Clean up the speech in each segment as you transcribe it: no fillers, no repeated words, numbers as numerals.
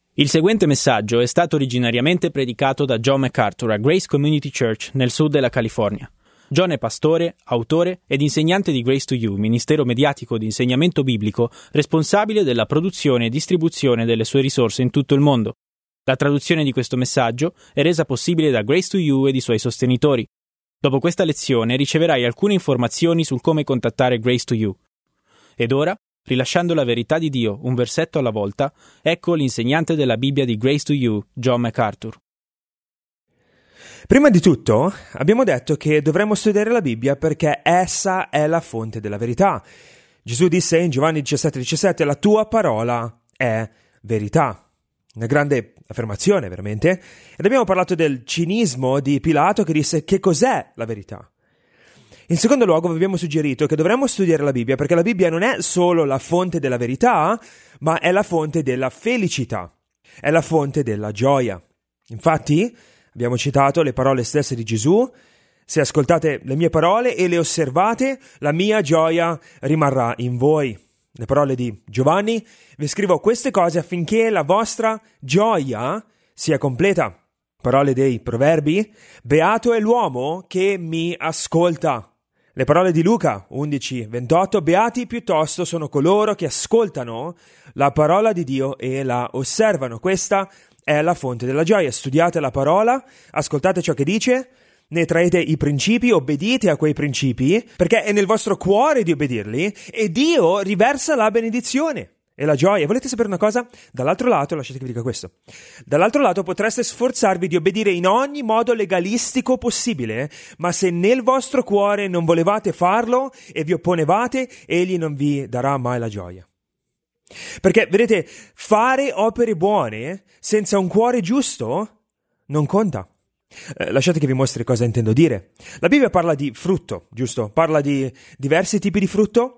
Il seguente messaggio è stato originariamente predicato da John MacArthur a Grace Community Church nel sud della California. John è pastore, autore ed insegnante di Grace to You, ministero mediatico di insegnamento biblico responsabile della produzione e distribuzione delle sue risorse in tutto il mondo. La traduzione di questo messaggio è resa possibile da Grace to You ed i suoi sostenitori. Dopo questa lezione riceverai alcune informazioni sul come contattare Grace to You. Ed ora, rilasciando la verità di Dio un versetto alla volta, ecco l'insegnante della Bibbia di Grace to You, John MacArthur. Prima di tutto, abbiamo detto che dovremmo studiare la Bibbia perché essa è la fonte della verità. Gesù disse in Giovanni 17,17: la tua parola è verità. Una grande affermazione, veramente. Ed abbiamo parlato del cinismo di Pilato che disse: che cos'è la verità? In secondo luogo vi abbiamo suggerito che dovremmo studiare la Bibbia perché la Bibbia non è solo la fonte della verità, ma è la fonte della felicità, è la fonte della gioia. Infatti, abbiamo citato le parole stesse di Gesù: se ascoltate le mie parole e le osservate, la mia gioia rimarrà in voi. Le parole di Giovanni: vi scrivo queste cose affinché la vostra gioia sia completa. Parole dei Proverbi: beato è l'uomo che mi ascolta. Le parole di Luca 11:28: beati piuttosto sono coloro che ascoltano la parola di Dio e la osservano. Questa è la fonte della gioia. Studiate la parola, ascoltate ciò che dice, ne traete i principi, obbedite a quei principi, perché è nel vostro cuore di obbedirli, e Dio riversa la benedizione e la gioia. Volete sapere una cosa? Dall'altro lato, lasciate che vi dica questo, dall'altro lato potreste sforzarvi di obbedire in ogni modo legalistico possibile, ma se nel vostro cuore non volevate farlo e vi opponevate, egli non vi darà mai la gioia. Perché, vedete, fare opere buone senza un cuore giusto non conta. Lasciate che vi mostri cosa intendo dire. La Bibbia parla di frutto, giusto? Parla di diversi tipi di frutto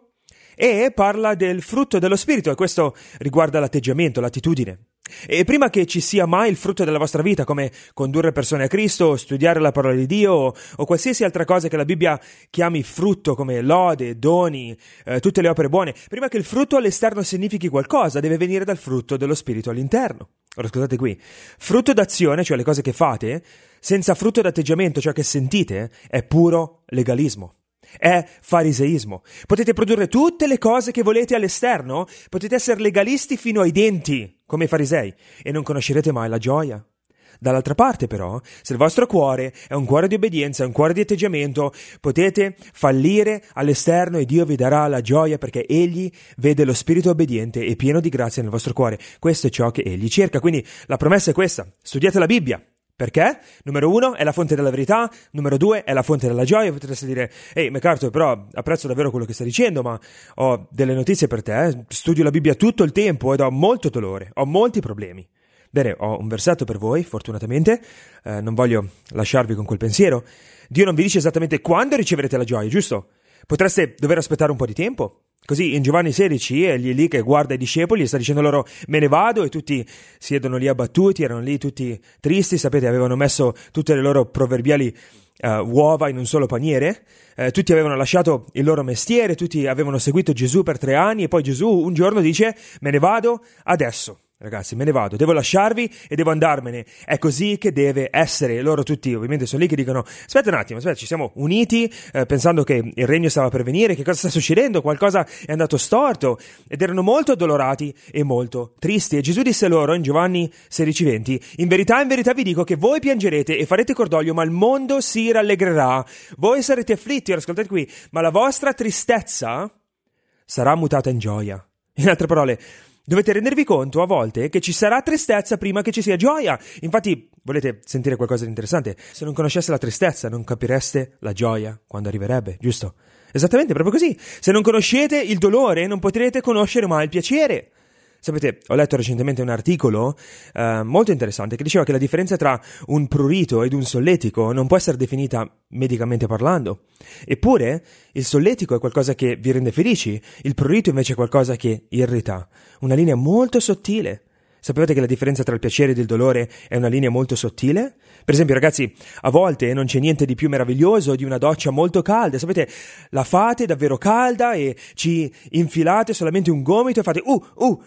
e parla del frutto dello Spirito, e questo riguarda l'atteggiamento, l'attitudine. E prima che ci sia mai il frutto della vostra vita, come condurre persone a Cristo, studiare la parola di Dio o qualsiasi altra cosa che la Bibbia chiami frutto, come lode, doni, tutte le opere buone, prima che il frutto all'esterno significhi qualcosa, deve venire dal frutto dello Spirito all'interno. Ora ascoltate qui, frutto d'azione, cioè le cose che fate, senza frutto d'atteggiamento, cioè che sentite, è puro legalismo. È fariseismo. Potete produrre tutte le cose che volete all'esterno, potete essere legalisti fino ai denti, come i farisei, e non conoscerete mai la gioia. Dall'altra parte, però, se il vostro cuore è un cuore di obbedienza, un cuore di atteggiamento, potete fallire all'esterno e Dio vi darà la gioia perché Egli vede lo spirito obbediente e pieno di grazia nel vostro cuore. Questo è ciò che Egli cerca. Quindi la promessa è questa: studiate la Bibbia. Perché? Numero 1 è la fonte della verità, numero 2 è la fonte della gioia. Potreste dire: ehi MacArthur, però apprezzo davvero quello che stai dicendo, ma ho delle notizie per te, studio la Bibbia tutto il tempo ed ho molto dolore, ho molti problemi. Bene, ho un versetto per voi, fortunatamente, non voglio lasciarvi con quel pensiero. Dio non vi dice esattamente quando riceverete la gioia, giusto? Potreste dover aspettare un po' di tempo. Così in Giovanni 16 egli lì che guarda i discepoli e sta dicendo loro: me ne vado, e tutti siedono lì abbattuti, erano lì tutti tristi, sapete, avevano messo tutte le loro proverbiali uova in un solo paniere, tutti avevano lasciato il loro mestiere, tutti avevano seguito Gesù per 3 anni, e poi Gesù un giorno dice: me ne vado adesso. Ragazzi, me ne vado, devo lasciarvi e devo andarmene. È così che deve essere. Loro tutti ovviamente sono lì che dicono: aspetta un attimo, ci siamo uniti pensando che il regno stava per venire, che cosa sta succedendo? Qualcosa è andato storto. Ed erano molto addolorati e molto tristi. E Gesù disse loro in Giovanni 16:20: in verità vi dico che voi piangerete e farete cordoglio, ma il mondo si rallegrerà. Voi sarete afflitti, ora ascoltate qui, ma la vostra tristezza sarà mutata in gioia. In altre parole, dovete rendervi conto a volte che ci sarà tristezza prima che ci sia gioia. Infatti, volete sentire qualcosa di interessante? Se non conosceste la tristezza, non capireste la gioia quando arriverebbe, giusto? Esattamente, proprio così. Se non conoscete il dolore, non potrete conoscere mai il piacere. Sapete, ho letto recentemente un articolo molto interessante che diceva che la differenza tra un prurito ed un solletico non può essere definita medicamente parlando. Eppure, il solletico è qualcosa che vi rende felici, il prurito invece è qualcosa che irrita. Una linea molto sottile. Sapevate che la differenza tra il piacere ed il dolore è una linea molto sottile? Per esempio, ragazzi, a volte non c'è niente di più meraviglioso di una doccia molto calda. Sapete, la fate davvero calda e ci infilate solamente un gomito e fate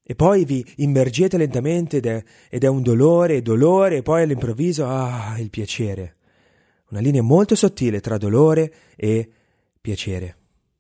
e poi vi immergete lentamente ed è un dolore, e poi all'improvviso, il piacere. Una linea molto sottile tra dolore e piacere.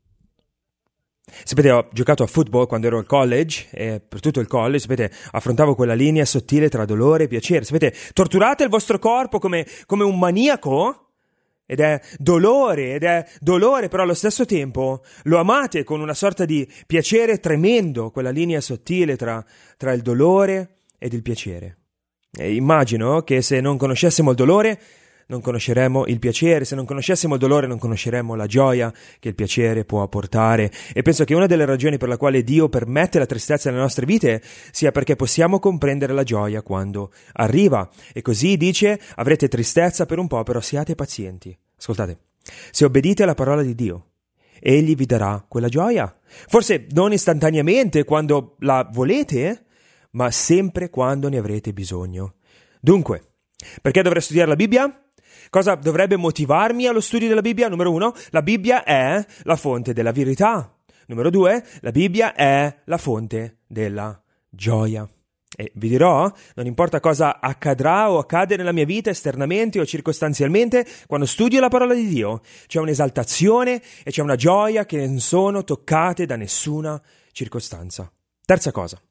Sapete, ho giocato a football quando ero al college e per tutto il college, sapete, affrontavo quella linea sottile tra dolore e piacere. Sapete, torturate il vostro corpo come un maniaco ed è dolore, però allo stesso tempo lo amate con una sorta di piacere tremendo, quella linea sottile tra il dolore ed il piacere. E immagino che se non conoscessimo il dolore, non conosceremo il piacere, se non conoscessimo il dolore non conosceremo la gioia che il piacere può portare, e penso che una delle ragioni per la quale Dio permette la tristezza nelle nostre vite sia perché possiamo comprendere la gioia quando arriva, e così dice: avrete tristezza per un po', però siate pazienti. Ascoltate, se obbedite alla parola di Dio, Egli vi darà quella gioia, forse non istantaneamente quando la volete, ma sempre quando ne avrete bisogno. Dunque, perché dovrei studiare la Bibbia? Cosa dovrebbe motivarmi allo studio della Bibbia? Numero 1, la Bibbia è la fonte della verità. Numero 2, la Bibbia è la fonte della gioia. E vi dirò, non importa cosa accadrà o accade nella mia vita esternamente o circostanzialmente, quando studio la parola di Dio c'è un'esaltazione e c'è una gioia che non sono toccate da nessuna circostanza. Terza cosa.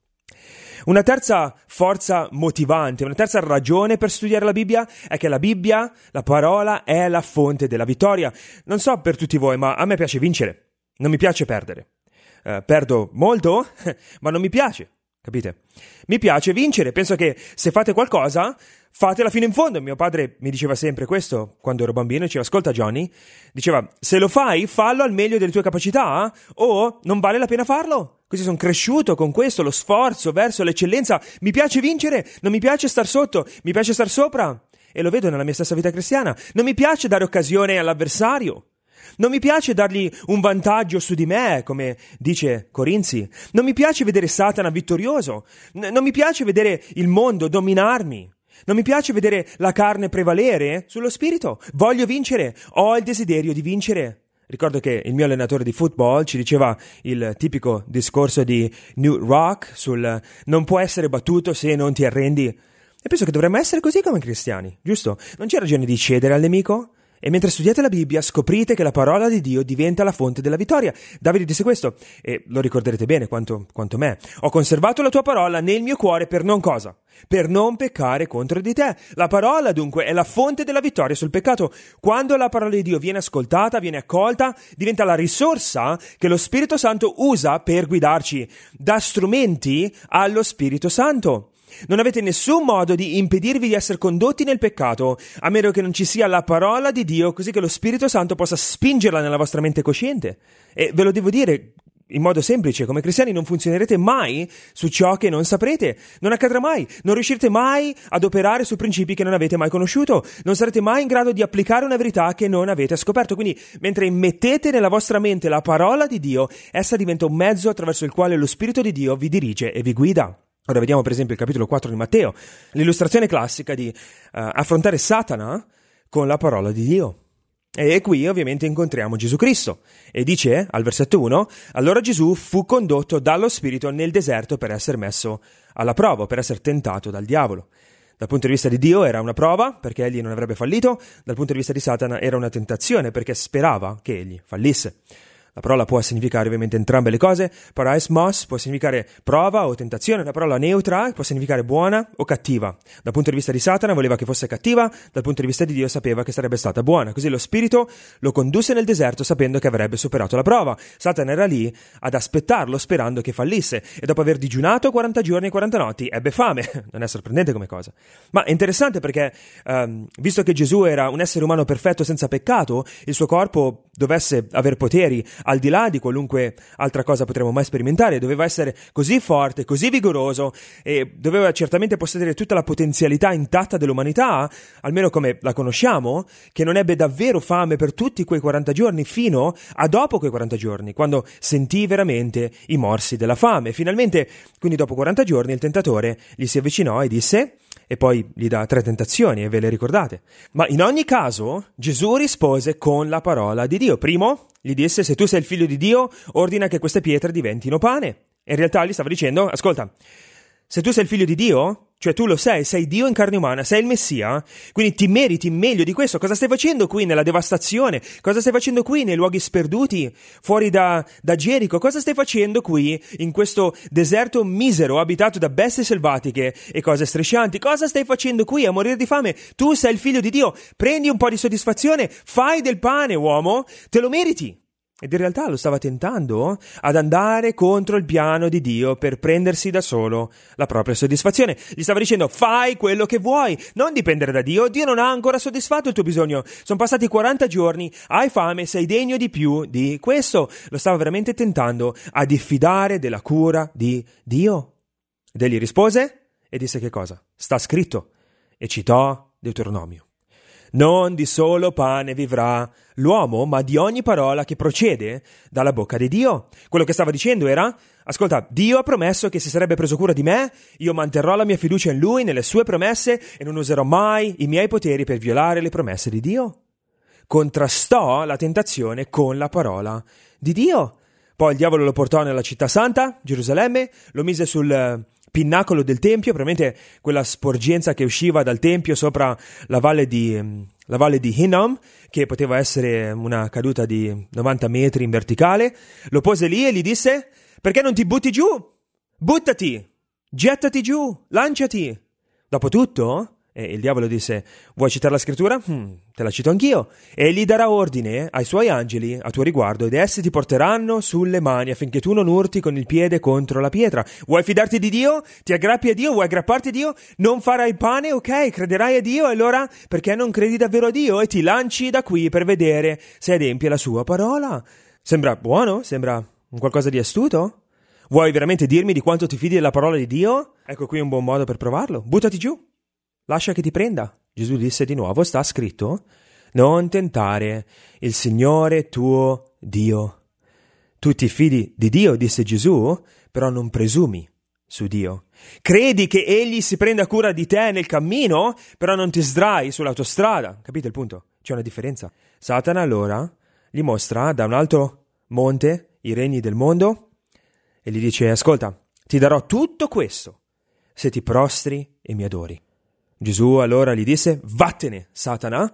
Una terza forza motivante, una terza ragione per studiare la Bibbia è che la Bibbia, la parola, è la fonte della vittoria. Non so per tutti voi, ma a me piace vincere, non mi piace perdere. Perdo molto, ma non mi piace, capite? Mi piace vincere, penso che se fate qualcosa, fatela fino in fondo. Mio padre mi diceva sempre questo quando ero bambino, diceva: ascolta Johnny, diceva, se lo fai, fallo al meglio delle tue capacità o non vale la pena farlo. Così sono cresciuto con questo, lo sforzo verso l'eccellenza. Mi piace vincere, non mi piace star sotto, mi piace star sopra. E lo vedo nella mia stessa vita cristiana. Non mi piace dare occasione all'avversario. Non mi piace dargli un vantaggio su di me, come dice Corinzi. Non mi piace vedere Satana vittorioso. Non mi piace vedere il mondo dominarmi. Non mi piace vedere la carne prevalere sullo spirito. Voglio vincere. Ho il desiderio di vincere. Ricordo che il mio allenatore di football ci diceva il tipico discorso di Newt Rock sul non può essere battuto se non ti arrendi. E penso che dovremmo essere così come cristiani, giusto? Non c'è ragione di cedere al nemico. E mentre studiate la Bibbia scoprite che la parola di Dio diventa la fonte della vittoria. Davide disse questo, e lo ricorderete bene quanto me. Ho conservato la tua parola nel mio cuore per non cosa? Per non peccare contro di te. La parola dunque è la fonte della vittoria sul peccato. Quando la parola di Dio viene ascoltata, viene accolta, diventa la risorsa che lo Spirito Santo usa per guidarci, da strumenti allo Spirito Santo. Non avete nessun modo di impedirvi di essere condotti nel peccato, a meno che non ci sia la parola di Dio, così che lo Spirito Santo possa spingerla nella vostra mente cosciente. E ve lo devo dire in modo semplice, come cristiani non funzionerete mai su ciò che non saprete. Non accadrà mai. Non riuscirete mai ad operare su principi che non avete mai conosciuto. Non sarete mai in grado di applicare una verità che non avete scoperto. Quindi, mentre immettete nella vostra mente la parola di Dio, essa diventa un mezzo attraverso il quale lo Spirito di Dio vi dirige e vi guida. Ora vediamo per esempio il capitolo 4 di Matteo, l'illustrazione classica di affrontare Satana con la parola di Dio. E qui ovviamente incontriamo Gesù Cristo. E dice al versetto 1, allora Gesù fu condotto dallo Spirito nel deserto per essere messo alla prova, per essere tentato dal diavolo. Dal punto di vista di Dio era una prova perché egli non avrebbe fallito, dal punto di vista di Satana era una tentazione perché sperava che egli fallisse. La parola può significare ovviamente entrambe le cose. Paraismos può significare prova o tentazione. La parola neutra può significare buona o cattiva. Dal punto di vista di Satana voleva che fosse cattiva, dal punto di vista di Dio sapeva che sarebbe stata buona. Così lo Spirito lo condusse nel deserto sapendo che avrebbe superato la prova. Satana era lì ad aspettarlo sperando che fallisse e dopo aver digiunato 40 giorni e 40 notti ebbe fame. Non è sorprendente come cosa. Ma è interessante perché visto che Gesù era un essere umano perfetto senza peccato, il suo corpo dovesse aver poteri al di là di qualunque altra cosa potremmo mai sperimentare, doveva essere così forte, così vigoroso e doveva certamente possedere tutta la potenzialità intatta dell'umanità, almeno come la conosciamo, che non ebbe davvero fame per tutti quei 40 giorni fino a dopo quei 40 giorni, quando sentì veramente i morsi della fame. Finalmente, quindi dopo 40 giorni, il tentatore gli si avvicinò e disse... E poi gli dà 3 tentazioni e ve le ricordate. Ma in ogni caso Gesù rispose con la parola di Dio. Primo, gli disse: se tu sei il figlio di Dio, ordina che queste pietre diventino pane. In realtà gli stava dicendo, ascolta, se tu sei il figlio di Dio, cioè tu lo sei Dio in carne umana, sei il Messia, quindi ti meriti meglio di questo. Cosa stai facendo qui nella devastazione? Cosa stai facendo qui nei luoghi sperduti, fuori da Gerico? Cosa stai facendo qui in questo deserto misero abitato da bestie selvatiche e cose striscianti? Cosa stai facendo qui a morire di fame? Tu sei il figlio di Dio, prendi un po' di soddisfazione, fai del pane, uomo, te lo meriti. Ed in realtà lo stava tentando ad andare contro il piano di Dio per prendersi da solo la propria soddisfazione. Gli stava dicendo, fai quello che vuoi, non dipendere da Dio. Dio non ha ancora soddisfatto il tuo bisogno. Sono passati 40 giorni, hai fame, sei degno di più di questo. Lo stava veramente tentando a diffidare della cura di Dio. Ed egli rispose e disse che cosa? Sta scritto. E citò Deuteronomio. Non di solo pane vivrà l'uomo, ma di ogni parola che procede dalla bocca di Dio. Quello che stava dicendo era, ascolta, Dio ha promesso che si sarebbe preso cura di me, io manterrò la mia fiducia in Lui, nelle sue promesse, e non userò mai i miei poteri per violare le promesse di Dio. Contrastò la tentazione con la parola di Dio. Poi il diavolo lo portò nella città santa, Gerusalemme, lo mise sul pinnacolo del tempio, probabilmente quella sporgenza che usciva dal tempio sopra la valle di Hinnom, che poteva essere una caduta di 90 metri in verticale. Lo pose lì e gli disse, perché non ti butti giù? Buttati, gettati giù, lanciati. Dopotutto, e il diavolo disse, vuoi citare la scrittura? Te la cito anch'io. E gli darà ordine ai suoi angeli a tuo riguardo, ed essi ti porteranno sulle mani affinché tu non urti con il piede contro la pietra. Vuoi fidarti di Dio? Ti aggrappi a Dio? Vuoi aggrapparti a Dio? Non farai pane? Ok, crederai a Dio? Allora perché non credi davvero a Dio? E ti lanci da qui per vedere se adempie la sua parola. Sembra buono? Sembra un qualcosa di astuto? Vuoi veramente dirmi di quanto ti fidi della parola di Dio? Ecco qui un buon modo per provarlo. Buttati giù. Lascia che ti prenda. Gesù disse di nuovo, sta scritto, non tentare il Signore tuo Dio. Tu ti fidi di Dio, disse Gesù, però non presumi su Dio. Credi che Egli si prenda cura di te nel cammino, però non ti sdrai sull'autostrada. Capite il punto? C'è una differenza. Satana allora gli mostra da un alto monte i regni del mondo e gli dice, ascolta, ti darò tutto questo se ti prostri e mi adori. Gesù allora gli disse, vattene, Satana.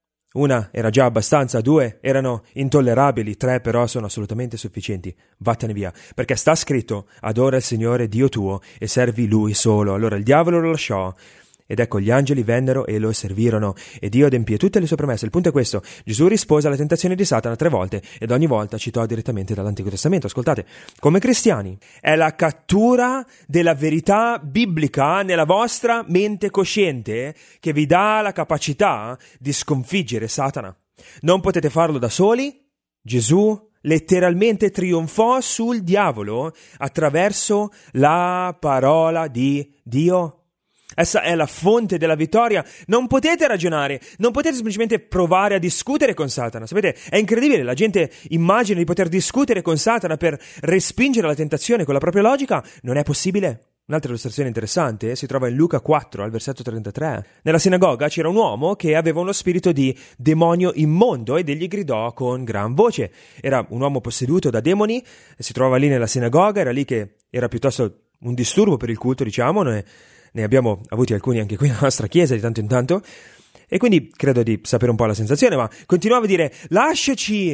Una era già abbastanza, 2 erano intollerabili, 3 però sono assolutamente sufficienti. Vattene via, perché sta scritto, adora il Signore Dio tuo e servi Lui solo. Allora il diavolo lo lasciò. Ed ecco, gli angeli vennero e lo servirono, e Dio adempì tutte le sue promesse. Il punto è questo: Gesù rispose alla tentazione di Satana 3 volte, ed ogni volta citò direttamente dall'Antico Testamento. Ascoltate, come cristiani, è la cattura della verità biblica nella vostra mente cosciente che vi dà la capacità di sconfiggere Satana. Non potete farlo da soli. Gesù letteralmente trionfò sul diavolo attraverso la parola di Dio. Essa è la fonte della vittoria. Non potete ragionare, non potete semplicemente provare a discutere con Satana. Sapete, è incredibile, la gente immagina di poter discutere con Satana per respingere la tentazione con la propria logica. Non è possibile. Un'altra illustrazione interessante si trova in Luca 4, al versetto 33. Nella sinagoga c'era un uomo che aveva uno spirito di demonio immondo ed egli gridò con gran voce. Era un uomo posseduto da demoni, si trovava lì nella sinagoga, era lì che era piuttosto un disturbo per il culto, diciamo. Ne abbiamo avuti alcuni anche qui nella nostra chiesa di tanto in tanto, e quindi credo di sapere un po' la sensazione, ma continuava a dire: lasciaci,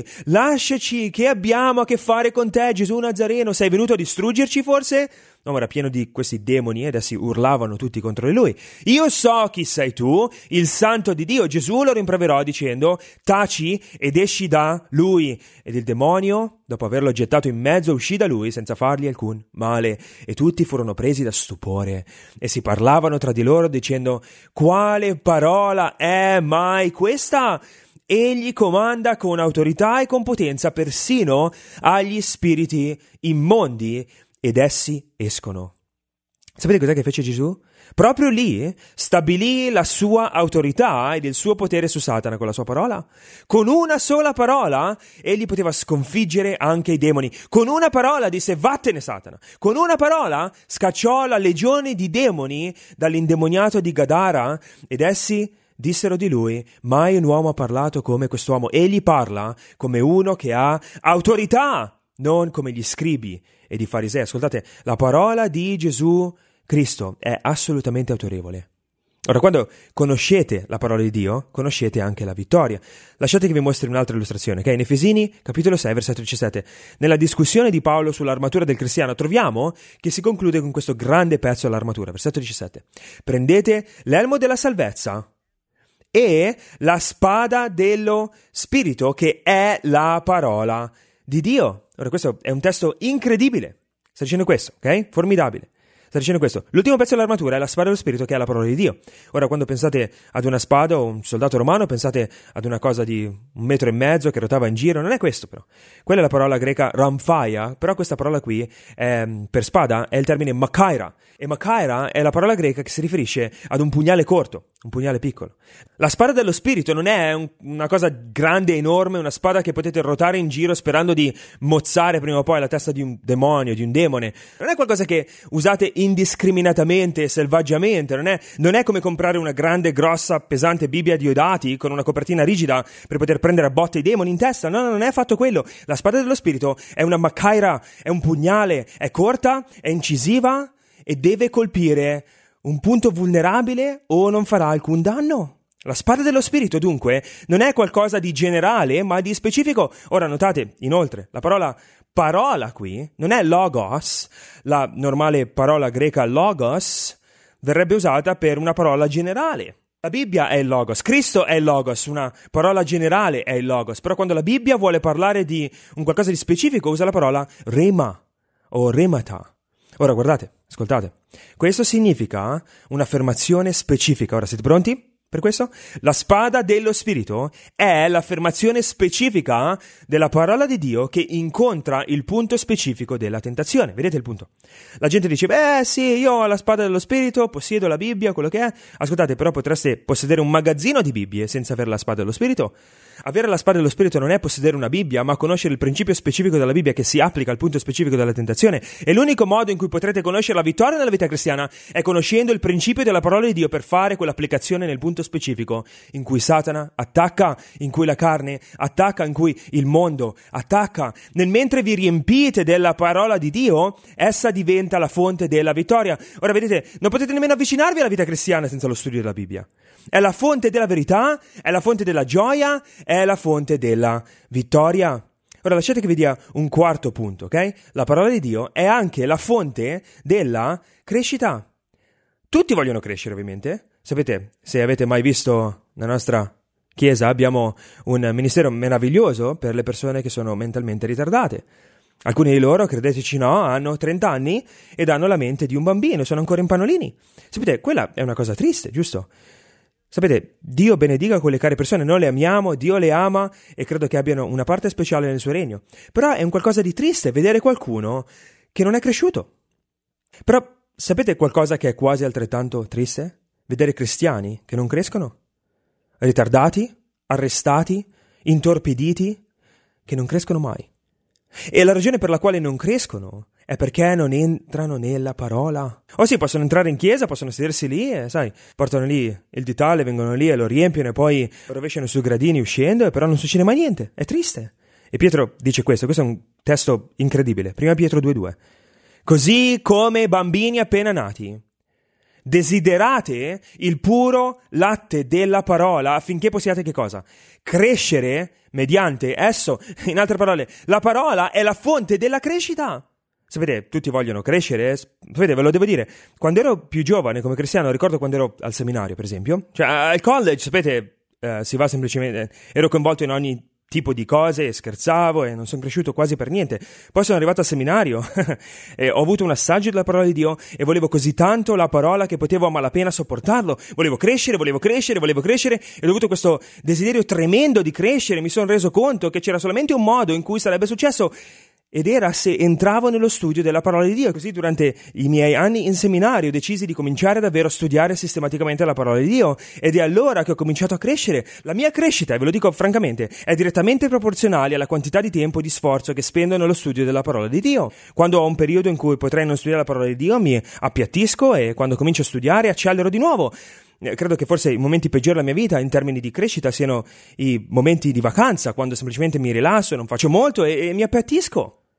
che abbiamo a che fare con te, Gesù Nazareno? Sei venuto a distruggerci forse? No, era pieno di questi demoni ed essi urlavano tutti contro di lui. Io so chi sei tu, il santo di Dio. Gesù lo rimproverò dicendo: taci ed esci da lui. Ed il demonio, dopo averlo gettato in mezzo, uscì da lui senza fargli alcun male. E tutti furono presi da stupore e si parlavano tra di loro dicendo: quale parola è mai questa? Egli comanda con autorità e con potenza persino agli spiriti immondi, ed essi escono. Sapete cos'è che fece Gesù? Proprio lì stabilì la sua autorità ed il suo potere su Satana con la sua parola. Con una sola parola egli poteva sconfiggere anche i demoni. Con una parola disse: vattene Satana. Con una parola scacciò la legione di demoni dall'indemoniato di Gadara, ed essi dissero di lui: mai un uomo ha parlato come quest'uomo. Egli parla come uno che ha autorità. non come gli scribi ed i farisei. Ascoltate, la parola di Gesù Cristo è assolutamente autorevole. Ora, quando conoscete la parola di Dio, conoscete anche la vittoria. Lasciate che vi mostri un'altra illustrazione, ok? In Efesini, capitolo 6, versetto 17, nella discussione di Paolo sull'armatura del cristiano, troviamo che si conclude con questo grande pezzo dell'armatura, versetto 17. Prendete l'elmo della salvezza e la spada dello Spirito, che è la parola di Dio. Ora, questo è un testo incredibile. Sta dicendo questo, ok? Formidabile. Sta dicendo questo. L'ultimo pezzo dell'armatura è la spada dello Spirito, che è la parola di Dio. Ora, quando pensate ad una spada o un soldato romano, pensate ad una cosa di 1,5 metri che rotava in giro. Non è questo, però. Quella è la parola greca ramphaia, però questa parola qui per spada è il termine makaira. E makaira è la parola greca che si riferisce ad un pugnale corto, un pugnale piccolo. La spada dello Spirito non è una cosa grande, enorme, una spada che potete ruotare in giro sperando di mozzare prima o poi la testa di un demonio, di un demone. Non è qualcosa che usate indiscriminatamente, selvaggiamente. Non è come comprare una grande, grossa, pesante Bibbia di Diodati con una copertina rigida per poter prendere a botte i demoni in testa. No, non è affatto quello. La spada dello Spirito è una makaira, è un pugnale, è corta, è incisiva e deve colpire un punto vulnerabile o non farà alcun danno. La spada dello Spirito, dunque, non è qualcosa di generale, ma di specifico. Ora, notate, inoltre, la parola qui non è logos, la normale parola greca logos verrebbe usata per una parola generale. La Bibbia è il logos, Cristo è il logos, una parola generale è il logos, però quando la Bibbia vuole parlare di un qualcosa di specifico usa la parola rema o remata. Ora guardate, ascoltate, questo significa un'affermazione specifica. Ora siete pronti per questo? La spada dello Spirito è l'affermazione specifica della parola di Dio che incontra il punto specifico della tentazione. Vedete il punto? La gente dice, sì, io ho la spada dello Spirito, possiedo la Bibbia, quello che è. Ascoltate, però potreste possedere un magazzino di Bibbie senza avere la spada dello Spirito. Avere la spada dello Spirito non è possedere una Bibbia, ma conoscere il principio specifico della Bibbia che si applica al punto specifico della tentazione. E l'unico modo in cui potrete conoscere la vittoria nella vita cristiana è conoscendo il principio della parola di Dio per fare quell'applicazione nel punto specifico in cui Satana attacca, in cui la carne attacca, in cui il mondo attacca. Nel mentre vi riempite della parola di Dio, essa diventa la fonte della vittoria. Ora vedete, non potete nemmeno avvicinarvi alla vita cristiana senza lo studio della Bibbia. È la fonte della verità, è la fonte della gioia, è la fonte della vittoria. Ora lasciate che vi dia un quarto punto, ok? La parola di Dio è anche la fonte della crescita. Tutti vogliono crescere, ovviamente. Sapete, se avete mai visto la nostra chiesa, abbiamo un ministero meraviglioso per le persone che sono mentalmente ritardate. Alcuni di loro, credeteci no, hanno 30 anni ed hanno la mente di un bambino, sono ancora in pannolini. Sapete, quella è una cosa triste, giusto? Sapete, Dio benedica quelle care persone, noi le amiamo, Dio le ama e credo che abbiano una parte speciale nel suo regno. Però è un qualcosa di triste vedere qualcuno che non è cresciuto. Però sapete qualcosa che è quasi altrettanto triste? Vedere cristiani che non crescono? Ritardati, arrestati, intorpiditi, che non crescono mai. E la ragione per la quale non crescono è perché non entrano nella parola. Sì, possono entrare in chiesa, possono sedersi lì e, sai, portano lì il ditale, vengono lì e lo riempiono e poi lo rovesciano sui gradini uscendo e però non succede mai niente. È triste. E Pietro dice questo è un testo incredibile. 1 Pietro 2,2. Così come bambini appena nati, desiderate il puro latte della parola affinché possiate che cosa? Crescere mediante esso. In altre parole, la parola è la fonte della crescita. Sapete, tutti vogliono crescere. Sapete, ve lo devo dire, quando ero più giovane come cristiano, ricordo quando ero al seminario, per esempio, cioè al college, sapete, si va semplicemente, ero coinvolto in ogni tipo di cose, scherzavo e non sono cresciuto quasi per niente. Poi sono arrivato al seminario e ho avuto un assaggio della parola di Dio e volevo così tanto la parola che potevo a malapena sopportarlo. Volevo crescere e ho avuto questo desiderio tremendo di crescere. Mi sono reso conto che c'era solamente un modo in cui sarebbe successo ed era se entravo nello studio della parola di Dio. Così durante i miei anni in seminario decisi di cominciare davvero a studiare sistematicamente la parola di Dio ed è allora che ho cominciato a crescere. La mia crescita, e ve lo dico francamente, è direttamente proporzionale alla quantità di tempo e di sforzo che spendo nello studio della parola di Dio. Quando ho un periodo in cui potrei non studiare la parola di Dio mi appiattisco e quando comincio a studiare accelero di nuovo. Credo che forse i momenti peggiori della mia vita in termini di crescita siano i momenti di vacanza, quando semplicemente mi rilasso e non faccio molto e mi appiattisco.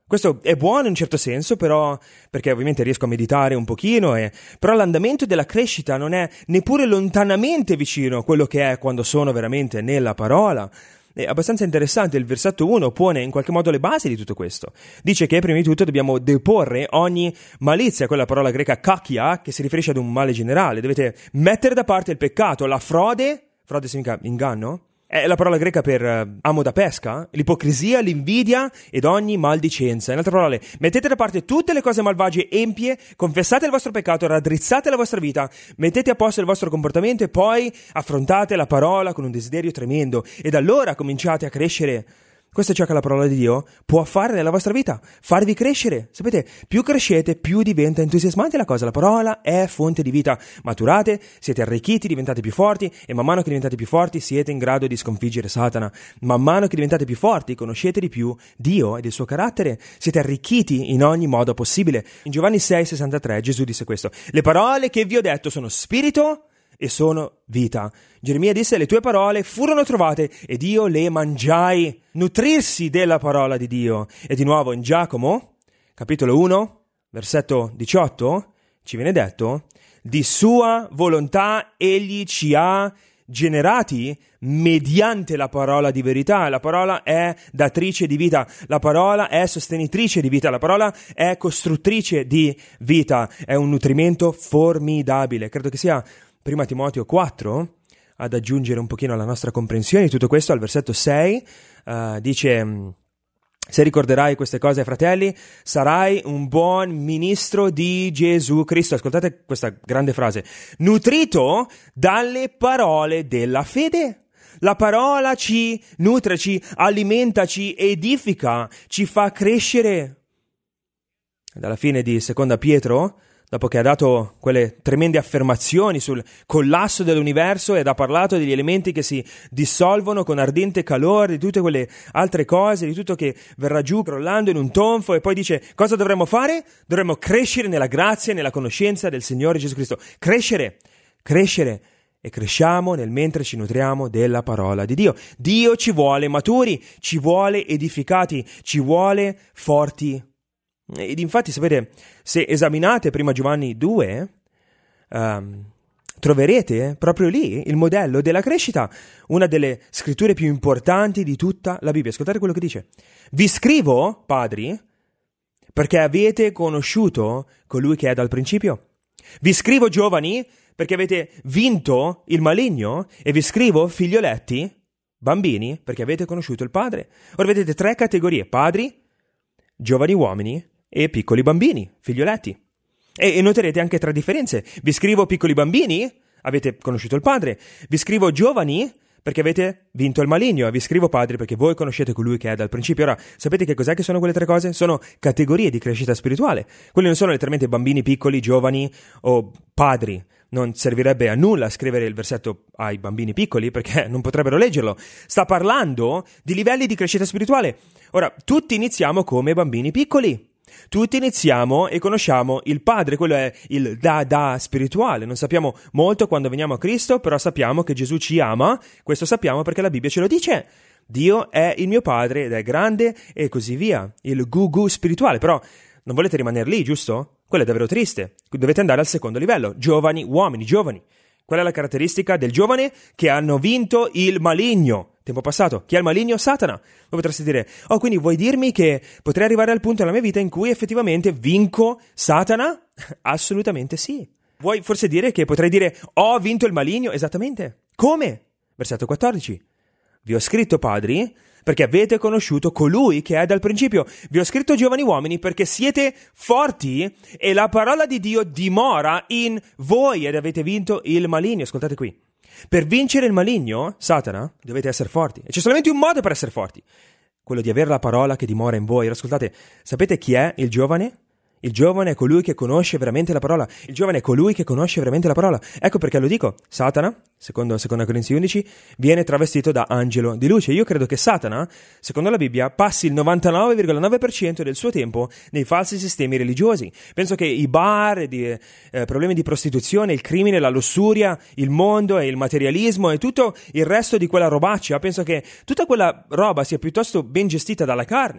Questo è buono in un certo senso, però, perché ovviamente riesco a meditare un pochino, però l'andamento della crescita non è neppure lontanamente vicino a quello che è quando sono veramente nella parola. È abbastanza interessante, il versetto 1 pone in qualche modo le basi di tutto questo. Dice che prima di tutto dobbiamo deporre ogni malizia, quella parola greca kakia, che si riferisce ad un male generale. Dovete mettere da parte il peccato, la frode significa inganno, è la parola greca per amo da pesca, l'ipocrisia, l'invidia ed ogni maldicenza. In altre parole, mettete da parte tutte le cose malvagie e empie, confessate il vostro peccato, raddrizzate la vostra vita, mettete a posto il vostro comportamento e poi affrontate la parola con un desiderio tremendo ed allora cominciate a crescere. Questo è ciò che la parola di Dio può fare nella vostra vita, farvi crescere. Sapete, più crescete, più diventa entusiasmante la cosa. La parola è fonte di vita. Maturate, siete arricchiti, diventate più forti e man mano che diventate più forti siete in grado di sconfiggere Satana. Man mano che diventate più forti conoscete di più Dio ed il suo carattere. Siete arricchiti in ogni modo possibile. In Giovanni 6,63 Gesù disse questo: le parole che vi ho detto sono spirito e sono vita. Geremia disse: le tue parole furono trovate ed io le mangiai. Nutrirsi della parola di Dio. E di nuovo in Giacomo, capitolo 1, versetto 18, ci viene detto: di sua volontà egli ci ha generati mediante la parola di verità. La parola è datrice di vita, la parola è sostenitrice di vita, la parola è costruttrice di vita. È un nutrimento formidabile. Credo che sia Prima Timoteo 4 ad aggiungere un pochino alla nostra comprensione di tutto questo. Al versetto 6 dice: se ricorderai queste cose ai fratelli, sarai un buon ministro di Gesù Cristo. Ascoltate questa grande frase: nutrito dalle parole della fede. La parola ci nutre, ci alimenta, ci edifica, ci fa crescere. Ed alla fine di Seconda Pietro, dopo che ha dato quelle tremende affermazioni sul collasso dell'universo ed ha parlato degli elementi che si dissolvono con ardente calore, di tutte quelle altre cose, di tutto che verrà giù crollando in un tonfo, e poi dice: cosa dovremmo fare? Dovremmo crescere nella grazia e nella conoscenza del Signore Gesù Cristo. Crescere. E cresciamo nel mentre ci nutriamo della parola di Dio. Dio ci vuole maturi, ci vuole edificati, ci vuole forti. Ed infatti, sapete, se esaminate prima Giovanni 2, troverete proprio lì il modello della crescita, una delle scritture più importanti di tutta la Bibbia. Ascoltate quello che dice: vi scrivo, padri, perché avete conosciuto colui che è dal principio. Vi scrivo, giovani, perché avete vinto il maligno, e vi scrivo, figlioletti, bambini, perché avete conosciuto il Padre. Ora vedete tre categorie: padri, giovani uomini e piccoli bambini, figlioletti. E noterete anche tre differenze. Vi scrivo, piccoli bambini, avete conosciuto il Padre. Vi scrivo, giovani, perché avete vinto il maligno. E vi scrivo, padri, perché voi conoscete colui che è dal principio. Ora, sapete che cos'è che sono quelle tre cose? Sono categorie di crescita spirituale. Quelli non sono letteralmente bambini piccoli, giovani o padri. Non servirebbe a nulla scrivere il versetto ai bambini piccoli, perché non potrebbero leggerlo. Sta parlando di livelli di crescita spirituale. Ora, tutti iniziamo come bambini piccoli. Tutti iniziamo e conosciamo il Padre, quello è il da spirituale. Non sappiamo molto quando veniamo a Cristo, però sappiamo che Gesù ci ama. Questo sappiamo perché la Bibbia ce lo dice. Dio è il mio Padre ed è grande, e così via. Il gugu spirituale. Però non volete rimanere lì, giusto? Quello è davvero triste. Dovete andare al secondo livello. Giovani, uomini, giovani. Qual è la caratteristica del giovane? Che hanno vinto il maligno. Tempo passato. Chi è il maligno? Satana. Voi potreste dire: oh, quindi vuoi dirmi che potrei arrivare al punto nella mia vita in cui effettivamente vinco Satana? Assolutamente sì. Vuoi forse dire che potrei dire: ho vinto il maligno? Esattamente. Come? Versetto 14. Vi ho scritto, padri, perché avete conosciuto colui che è dal principio. Vi ho scritto, giovani uomini, perché siete forti e la parola di Dio dimora in voi ed avete vinto il maligno. Ascoltate qui. Per vincere il maligno, Satana, dovete essere forti. E c'è solamente un modo per essere forti: quello di avere la parola che dimora in voi. Ascoltate, sapete chi è il giovane? Il giovane è colui che conosce veramente la parola. Il giovane è colui che conosce veramente la parola. Ecco perché lo dico. Satana, secondo 2 Corinzi 11, viene travestito da angelo di luce. Io credo che Satana, secondo la Bibbia, passi il 99,9% del suo tempo nei falsi sistemi religiosi. Penso che i bar, problemi di prostituzione, il crimine, la lussuria, il mondo e il materialismo e tutto il resto di quella robaccia, penso che tutta quella roba sia piuttosto ben gestita dalla carne.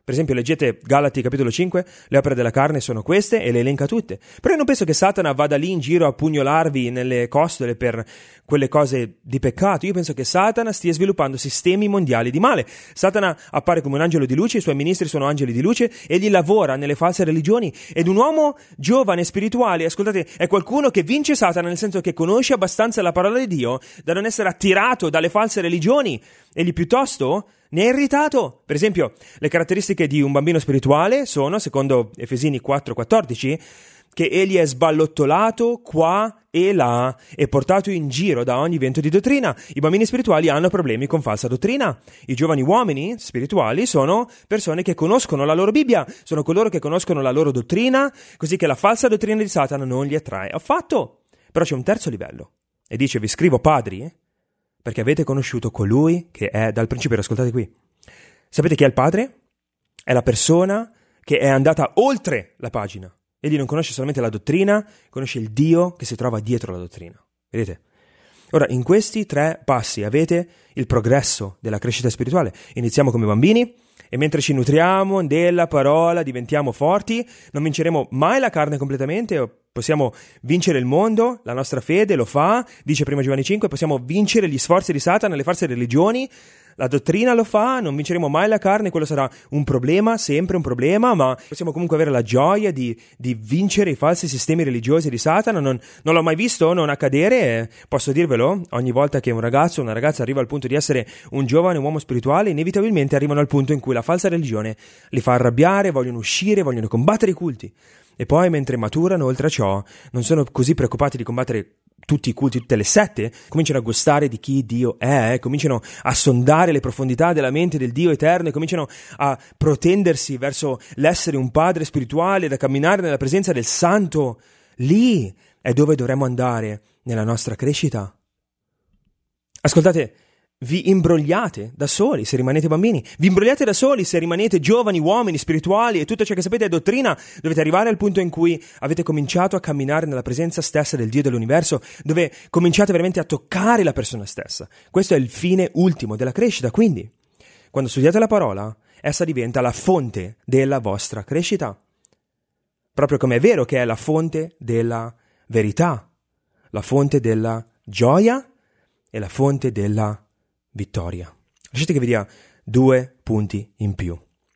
Per esempio, leggete Galati capitolo 5, le opere della carne sono queste e le elenca tutte. Però io non penso che Satana vada lì in giro a pugnolarvi nelle costole per quelle cose di peccato. Io penso che Satana stia sviluppando sistemi mondiali di male. Satana appare come un angelo di luce, i suoi ministri sono angeli di luce, egli lavora nelle false religioni. Ed un uomo giovane, spirituale, ascoltate, è qualcuno che vince Satana, nel senso che conosce abbastanza la parola di Dio da non essere attirato dalle false religioni. Egli piuttosto ne è irritato. Per esempio, le caratteristiche di un bambino spirituale sono, secondo Efesini 4,14, che egli è sballottolato qua e là e portato in giro da ogni vento di dottrina. I bambini spirituali hanno problemi con falsa dottrina. I giovani uomini spirituali sono persone che conoscono la loro Bibbia, sono coloro che conoscono la loro dottrina, così che la falsa dottrina di Satana non li attrae affatto. Però c'è un terzo livello, e dice: vi scrivo padri, perché avete conosciuto colui che è dal principio. Ascoltate qui. Sapete chi è il padre? È la persona che è andata oltre la pagina. Egli non conosce solamente la dottrina, conosce il Dio che si trova dietro la dottrina. Vedete? Ora, in questi 3 passi avete il progresso della crescita spirituale. Iniziamo come bambini e mentre ci nutriamo della parola diventiamo forti. Non vinceremo mai la carne completamente. Possiamo vincere il mondo, la nostra fede lo fa, dice 1 Giovanni 5, possiamo vincere gli sforzi di Satana, le false religioni, la dottrina lo fa, non vinceremo mai la carne, quello sarà un problema, sempre un problema, ma possiamo comunque avere la gioia di vincere i falsi sistemi religiosi di Satana. Non l'ho mai visto non accadere, posso dirvelo, ogni volta che un ragazzo o una ragazza arriva al punto di essere un giovane, un uomo spirituale, inevitabilmente arrivano al punto in cui la falsa religione li fa arrabbiare, vogliono uscire, vogliono combattere i culti. E poi, mentre maturano, oltre a ciò, non sono così preoccupati di combattere tutti i culti, tutte le sette, cominciano a gustare di chi Dio è, cominciano a sondare le profondità della mente del Dio eterno e cominciano a protendersi verso l'essere un padre spirituale, da camminare nella presenza del Santo. Lì è dove dovremmo andare nella nostra crescita. Ascoltate, vi imbrogliate da soli se rimanete bambini, vi imbrogliate da soli se rimanete giovani, uomini, spirituali e tutto ciò che sapete è dottrina. Dovete arrivare al punto in cui avete cominciato a camminare nella presenza stessa del Dio dell'universo, dove cominciate veramente a toccare la persona stessa. Questo è il fine ultimo della crescita. Quindi, quando studiate la parola, essa diventa la fonte della vostra crescita. Proprio come è vero che è la fonte della verità, la fonte della gioia e la fonte della vittoria. Lasciate che vi dia 2 punti in più.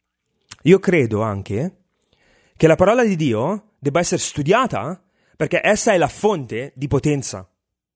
Io credo anche che la parola di Dio debba essere studiata perché essa è la fonte di potenza.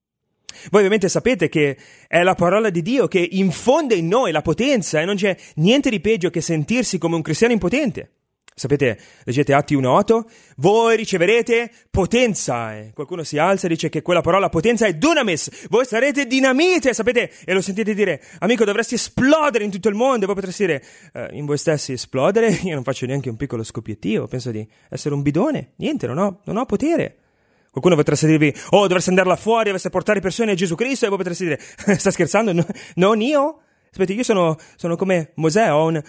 Voi ovviamente sapete che è la parola di Dio che infonde in noi la potenza e non c'è niente di peggio che sentirsi come un cristiano impotente. Sapete, leggete Atti 1:8, voi riceverete potenza. E qualcuno si alza e dice che quella parola potenza è dunamis, voi sarete dinamite, sapete, e lo sentite dire: amico, dovresti esplodere in tutto il mondo. E voi potreste dire: in voi stessi esplodere? Io non faccio neanche un piccolo scoppiettio, penso di essere un bidone, niente, non ho potere. Qualcuno potreste dirvi: oh, dovreste andare là fuori, dovreste portare persone a Gesù Cristo. E voi potreste dire: sta scherzando? No, non io? Sapete, io sono come Mosè,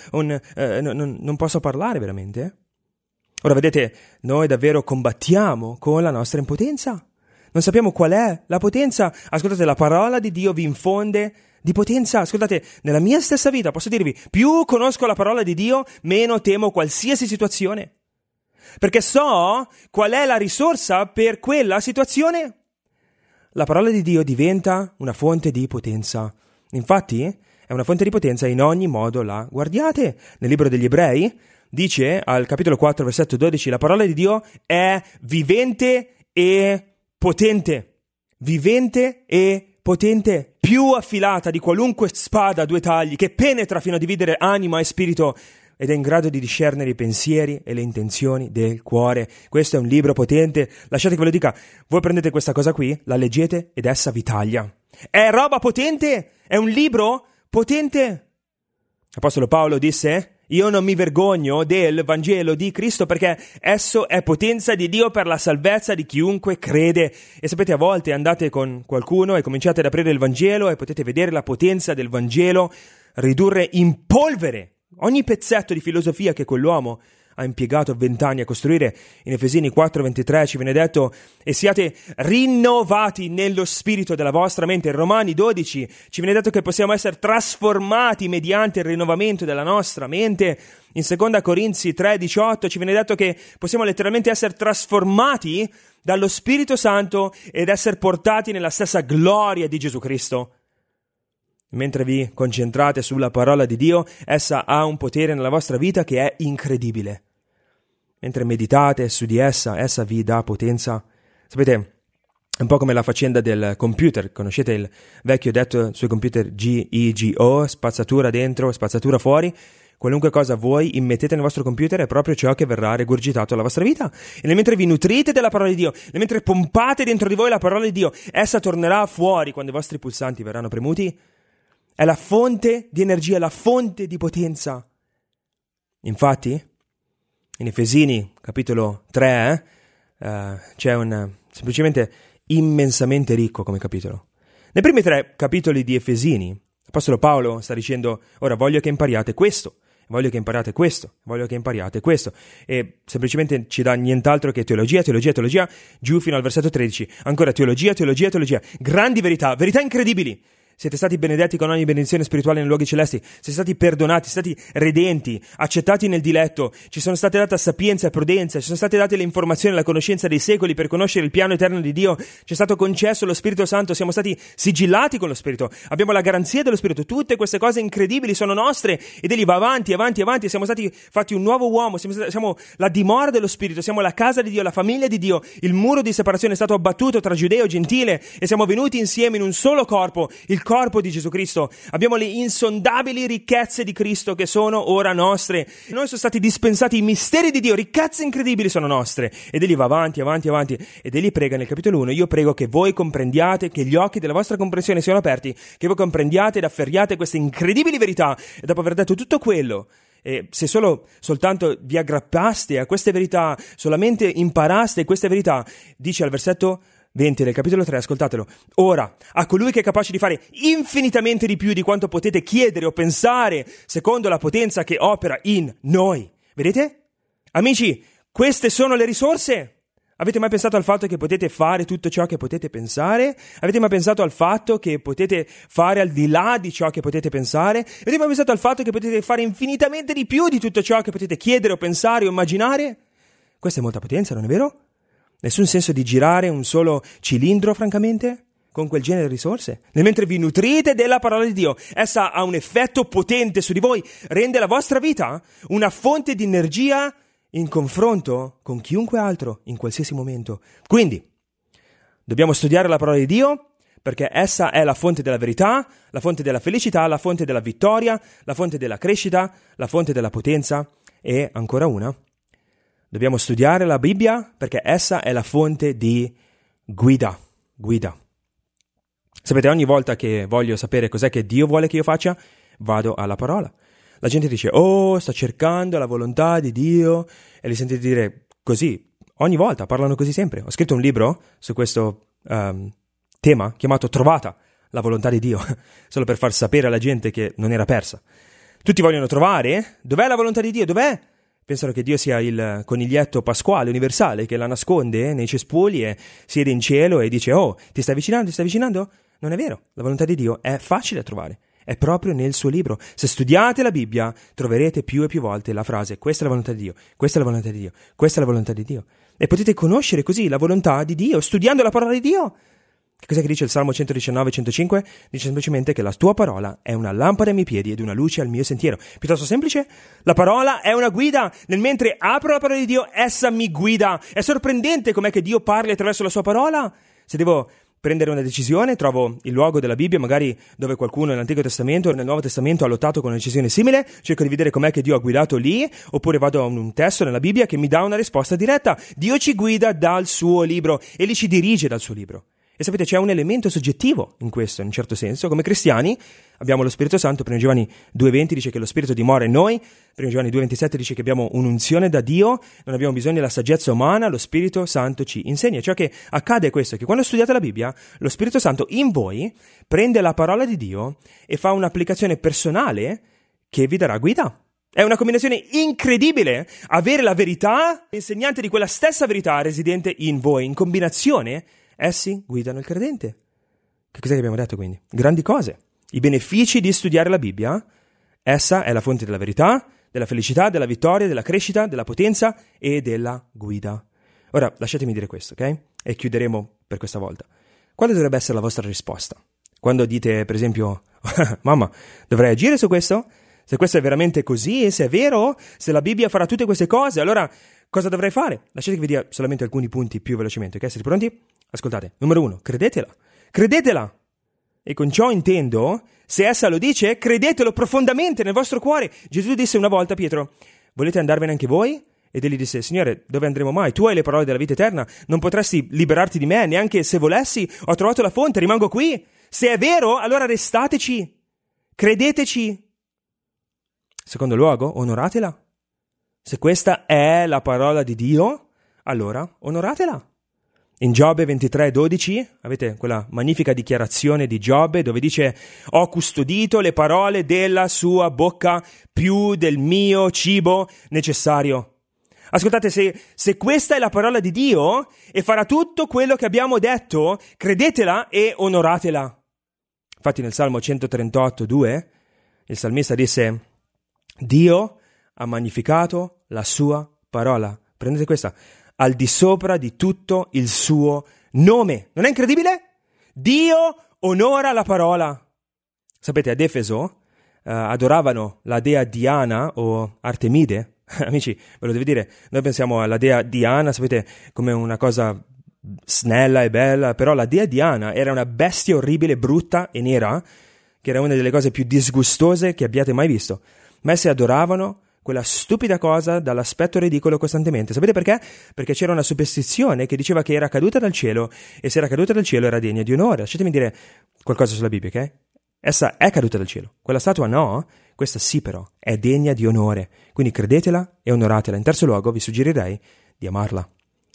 non posso parlare veramente. Ora vedete, noi davvero combattiamo con la nostra impotenza. Non sappiamo qual è la potenza. Ascoltate, la parola di Dio vi infonde di potenza. Ascoltate, nella mia stessa vita posso dirvi, più conosco la parola di Dio, meno temo qualsiasi situazione. Perché so qual è la risorsa per quella situazione. La parola di Dio diventa una fonte di potenza. Infatti, è una fonte di potenza in ogni modo la guardiate. Nel libro degli Ebrei dice al capitolo 4 versetto 12: la parola di Dio è vivente e potente. Vivente e potente, più affilata di qualunque spada a 2 tagli, che penetra fino a dividere anima e spirito ed è in grado di discernere i pensieri e le intenzioni del cuore. Questo è un libro potente. Lasciate che ve lo dica. Voi prendete questa cosa qui, la leggete ed essa vi taglia. È roba potente, è un libro potente. L'Apostolo Paolo disse: io non mi vergogno del Vangelo di Cristo perché esso è potenza di Dio per la salvezza di chiunque crede. E sapete, a volte andate con qualcuno e cominciate ad aprire il Vangelo e potete vedere la potenza del Vangelo ridurre in polvere ogni pezzetto di filosofia che quell'uomo ha impiegato 20 anni a costruire. In Efesini 4:23 ci viene detto: e siate rinnovati nello spirito della vostra mente. In Romani 12 ci viene detto che possiamo essere trasformati mediante il rinnovamento della nostra mente. In 2 Corinzi 3:18 ci viene detto che possiamo letteralmente essere trasformati dallo Spirito Santo ed essere portati nella stessa gloria di Gesù Cristo. Mentre vi concentrate sulla parola di Dio, essa ha un potere nella vostra vita che è incredibile. Mentre meditate su di essa vi dà potenza. Sapete, è un po' come la faccenda del computer. Conoscete il vecchio detto sui computer GEGO, spazzatura dentro, spazzatura fuori? Qualunque cosa voi immettete nel vostro computer è proprio ciò che verrà regurgitato alla vostra vita. E mentre vi nutrite della parola di Dio, mentre pompate dentro di voi la parola di Dio, essa tornerà fuori quando i vostri pulsanti verranno premuti. È la fonte di energia, la fonte di potenza. Infatti, in Efesini, capitolo 3, c'è semplicemente immensamente ricco come capitolo. Nei primi 3 capitoli di Efesini, l'Apostolo Paolo sta dicendo: ora voglio che impariate questo, voglio che impariate questo, voglio che impariate questo. E semplicemente ci dà nient'altro che teologia, giù fino al versetto 13. Ancora teologia, grandi verità, verità incredibili. Siete stati benedetti con ogni benedizione spirituale nei luoghi celesti, siete stati perdonati, siete stati redenti, accettati nel diletto, ci sono state date sapienza e prudenza, ci sono state date le informazioni e la conoscenza dei secoli per conoscere il piano eterno di Dio, ci è stato concesso lo Spirito Santo, siamo stati sigillati con lo Spirito, abbiamo la garanzia dello Spirito, tutte queste cose incredibili sono nostre ed egli va avanti, siamo stati fatti un nuovo uomo, siamo la dimora dello Spirito, siamo la casa di Dio, la famiglia di Dio, il muro di separazione è stato abbattuto tra giudeo e gentile e siamo venuti insieme in un solo corpo, il corpo di Gesù Cristo. Abbiamo le insondabili ricchezze di Cristo che sono ora nostre. Noi sono stati dispensati i misteri di Dio, ricchezze incredibili sono nostre. Ed egli va avanti. Ed egli prega nel capitolo 1: io prego che voi comprendiate, che gli occhi della vostra comprensione siano aperti, che voi comprendiate ed afferriate queste incredibili verità. E dopo aver detto tutto quello, e se soltanto vi aggrappaste a queste verità, solamente imparaste queste verità, dice al versetto 20 del capitolo 3, ascoltatelo: ora, a colui che è capace di fare infinitamente di più di quanto potete chiedere o pensare, secondo la potenza che opera in noi. Vedete? Amici, queste sono le risorse. Avete mai pensato al fatto che potete fare tutto ciò che potete pensare? Avete mai pensato al fatto che potete fare al di là di ciò che potete pensare? Avete mai pensato al fatto che potete fare infinitamente di più di tutto ciò che potete chiedere o pensare o immaginare? Questa è molta potenza, non è vero? Nessun senso di girare un solo cilindro, francamente, con quel genere di risorse. Nel mentre vi nutrite della parola di Dio, essa ha un effetto potente su di voi, rende la vostra vita una fonte di energia in confronto con chiunque altro, in qualsiasi momento. Quindi, dobbiamo studiare la parola di Dio, perché essa è la fonte della verità, la fonte della felicità, la fonte della vittoria, la fonte della crescita, la fonte della potenza e, ancora una, dobbiamo studiare la Bibbia perché essa è la fonte di guida. Sapete, ogni volta che voglio sapere cos'è che Dio vuole che io faccia, vado alla parola. La gente dice: oh, sto cercando la volontà di Dio, e li sentite dire così, ogni volta, parlano così sempre. Ho scritto un libro su questo tema chiamato Trovata la volontà di Dio, solo per far sapere alla gente che non era persa. Tutti vogliono trovare, dov'è la volontà di Dio, dov'è? Pensano che Dio sia il coniglietto pasquale universale che la nasconde nei cespugli e siede in cielo e dice: oh, ti stai avvicinando? Non è vero, la volontà di Dio è facile da trovare, è proprio nel suo libro. Se studiate la Bibbia troverete più e più volte la frase: questa è la volontà di Dio, questa è la volontà di Dio, questa è la volontà di Dio. E potete conoscere così la volontà di Dio studiando la parola di Dio. Che cos'è che dice il Salmo 119:105? Dice semplicemente che la tua parola è una lampada ai miei piedi ed una luce al mio sentiero. Piuttosto semplice, la parola è una guida. Nel mentre apro la parola di Dio, essa mi guida. È sorprendente com'è che Dio parli attraverso la sua parola. Se devo prendere una decisione, trovo il luogo della Bibbia, magari dove qualcuno nell'Antico Testamento o nel Nuovo Testamento ha lottato con una decisione simile, cerco di vedere com'è che Dio ha guidato lì, oppure vado a un testo nella Bibbia che mi dà una risposta diretta. Dio ci guida dal suo libro e li ci dirige dal suo libro. E sapete, c'è un elemento soggettivo in questo, in un certo senso. Come cristiani abbiamo lo Spirito Santo. 1 Giovanni 2,20 dice che lo Spirito dimora in noi. 1 Giovanni 2,27 dice che abbiamo un'unzione da Dio, non abbiamo bisogno della saggezza umana, lo Spirito Santo ci insegna. Ciò che accade è questo, che quando studiate la Bibbia, lo Spirito Santo in voi prende la parola di Dio e fa un'applicazione personale che vi darà guida. È una combinazione incredibile avere la verità, l'insegnante di quella stessa verità residente in voi. In combinazione, essi guidano il credente. Che cos'è che abbiamo detto quindi? Grandi cose. I benefici di studiare la Bibbia. Essa è la fonte della verità, della felicità, della vittoria, della crescita, della potenza e della guida. Ora, lasciatemi dire questo, ok? E chiuderemo per questa volta. Quale dovrebbe essere la vostra risposta? Quando dite, per esempio, mamma, dovrei agire su questo? Se questo è veramente così, se è vero, se la Bibbia farà tutte queste cose, allora cosa dovrei fare? Lasciate che vi dia solamente alcuni punti più velocemente, ok? Siete pronti? Ascoltate. Numero 1, credetela. Credetela! E con ciò intendo, se essa lo dice, credetelo profondamente nel vostro cuore. Gesù disse una volta a Pietro, volete andarvene anche voi? Ed egli disse, Signore, dove andremo mai? Tu hai le parole della vita eterna, non potresti liberarti di me, neanche se volessi. Ho trovato la fonte, rimango qui. Se è vero, allora restateci. Credeteci. Secondo luogo, onoratela. Se questa è la parola di Dio, allora onoratela. In Giobbe 23:12 avete quella magnifica dichiarazione di Giobbe dove dice ho custodito le parole della sua bocca più del mio cibo necessario. Ascoltate, se questa è la parola di Dio e farà tutto quello che abbiamo detto, credetela e onoratela. Infatti nel Salmo 138:2 il salmista disse Dio ha magnificato la sua parola. Prendete questa. Al di sopra di tutto il suo nome. Non è incredibile? Dio onora la parola. Sapete, ad Efeso adoravano la dea Diana o Artemide. Amici, ve lo devo dire, noi pensiamo alla dea Diana, sapete, come una cosa snella e bella, però la dea Diana era una bestia orribile, brutta e nera, che era una delle cose più disgustose che abbiate mai visto. Ma essi adoravano quella stupida cosa dall'aspetto ridicolo costantemente. Sapete perché? Perché c'era una superstizione che diceva che era caduta dal cielo e se era caduta dal cielo era degna di onore. Lasciatemi dire qualcosa sulla Bibbia, ok? Essa è caduta dal cielo. Quella statua no, questa sì però, è degna di onore. Quindi credetela e onoratela. In terzo luogo vi suggerirei di amarla.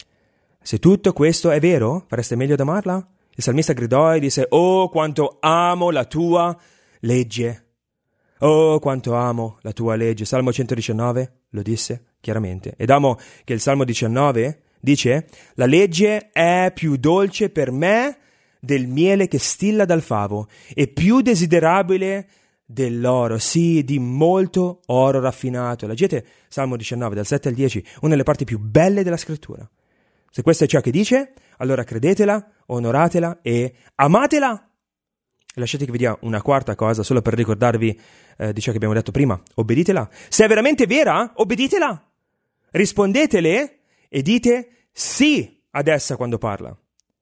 Se tutto questo è vero, fareste meglio ad amarla? Il salmista gridò e disse, oh quanto amo la tua legge. Oh, quanto amo la tua legge. Salmo 119 lo disse chiaramente. Ed amo che il Salmo 19 dice, la legge è più dolce per me del miele che stilla dal favo e più desiderabile dell'oro, sì, di molto oro raffinato. Leggete Salmo 19 dal 7 al 10, una delle parti più belle della scrittura. Se questo è ciò che dice, allora credetela, onoratela e amatela. Lasciate che vi dia una quarta cosa, solo per ricordarvi di ciò che abbiamo detto prima. Obbeditela. Se è veramente vera, obbeditela. Rispondetele e dite sì ad essa quando parla.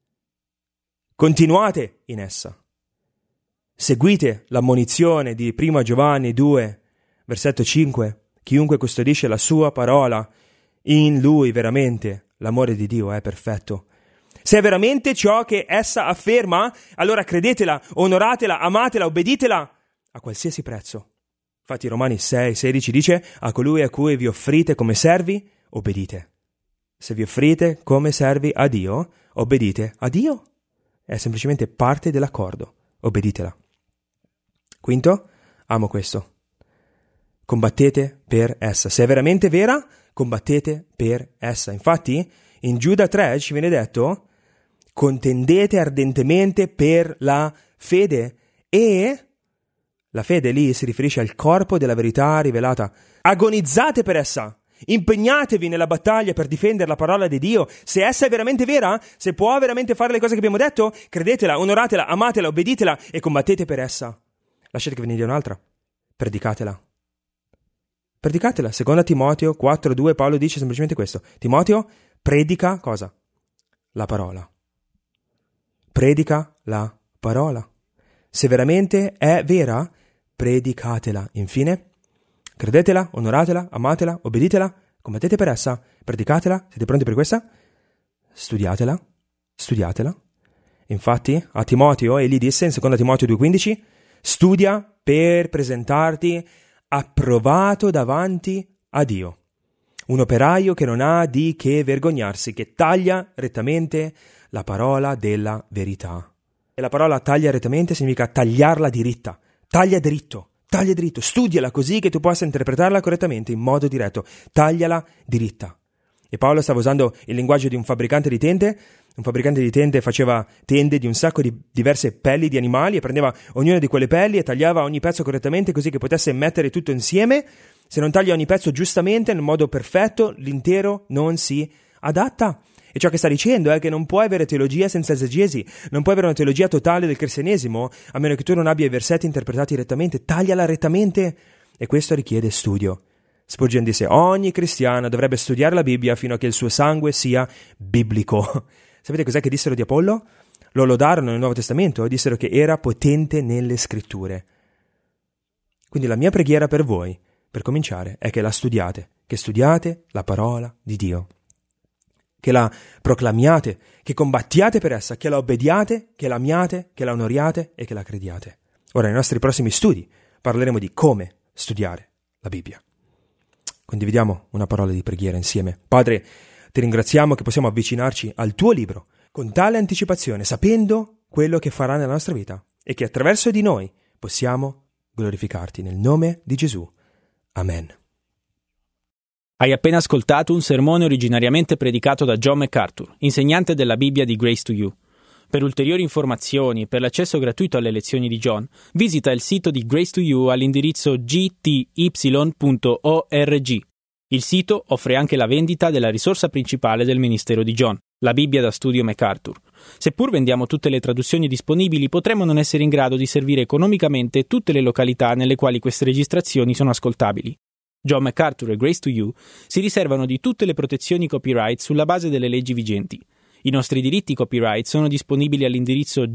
Continuate in essa. Seguite l'ammonizione di 1 Giovanni 2, versetto 5. Chiunque custodisce la sua parola, in lui veramente l'amore di Dio è perfetto. Se è veramente ciò che essa afferma, allora credetela, onoratela, amatela, obbeditela a qualsiasi prezzo. Infatti Romani 6:16 dice, a colui a cui vi offrite come servi, obbedite. Se vi offrite come servi a Dio, obbedite a Dio. È semplicemente parte dell'accordo. Obbeditela. Quinto, amo questo. Combattete per essa. Se è veramente vera, combattete per essa. Infatti, in Giuda 3 ci viene detto, contendete ardentemente per la fede e la fede lì si riferisce al corpo della verità rivelata. Agonizzate per essa. Impegnatevi nella battaglia per difendere la parola di Dio. Se essa è veramente vera, se può veramente fare le cose che abbiamo detto, credetela, onoratela, amatela, obbeditela e combattete per essa. Lasciate che ve ne dia un'altra. Predicatela. Predicatela. Seconda Timoteo 4:2 Paolo dice semplicemente questo. Timoteo predica cosa? La parola. Predica la parola. Se veramente è vera, predicatela. Infine, credetela, onoratela, amatela, obbeditela, combattete per essa, predicatela. Siete pronti per questa? Studiatela. Infatti, a Timoteo, egli disse in 2 Timoteo 2:15, studia per presentarti approvato davanti a Dio. Un operaio che non ha di che vergognarsi, che taglia rettamente la parola della verità. E la parola taglia rettamente significa tagliarla diritta. Taglia dritto. taglia dritto, studiala così che tu possa interpretarla correttamente in modo diretto, tagliala diritta. E Paolo stava usando il linguaggio di un fabbricante di tende. Un fabbricante di tende faceva tende di un sacco di diverse pelli di animali e prendeva ognuna di quelle pelli e tagliava ogni pezzo correttamente così che potesse mettere tutto insieme. Se non taglia ogni pezzo giustamente, nel modo perfetto, l'intero non si adatta. E ciò che sta dicendo è che non puoi avere teologia senza esegesi, non puoi avere una teologia totale del cristianesimo a meno che tu non abbia i versetti interpretati rettamente. Tagliala rettamente, e questo richiede studio. Spurgeon disse: ogni cristiano dovrebbe studiare la Bibbia fino a che il suo sangue sia biblico. Sapete cos'è che dissero di Apollo? Lo lodarono nel Nuovo Testamento e dissero che era potente nelle scritture. Quindi la mia preghiera per voi, per cominciare, è che la studiate, che studiate la parola di Dio, che la proclamiate, che combattiate per essa, che la obbediate, che la amiate, che la onoriate e che la crediate. Ora, nei nostri prossimi studi parleremo di come studiare la Bibbia. Condividiamo una parola di preghiera insieme. Padre, ti ringraziamo che possiamo avvicinarci al tuo libro con tale anticipazione, sapendo quello che farà nella nostra vita e che attraverso di noi possiamo glorificarti. Nel nome di Gesù. Amen. Hai appena ascoltato un sermone originariamente predicato da John MacArthur, insegnante della Bibbia di Grace to You. Per ulteriori informazioni e per l'accesso gratuito alle lezioni di John, visita il sito di Grace to You all'indirizzo gty.org. Il sito offre anche la vendita della risorsa principale del ministero di John, la Bibbia da studio MacArthur. Seppur vendiamo tutte le traduzioni disponibili, potremmo non essere in grado di servire economicamente tutte le località nelle quali queste registrazioni sono ascoltabili. John MacArthur e Grace to You si riservano di tutte le protezioni copyright sulla base delle leggi vigenti. I nostri diritti copyright sono disponibili all'indirizzo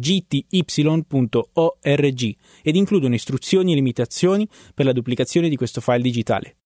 gty.org ed includono istruzioni e limitazioni per la duplicazione di questo file digitale.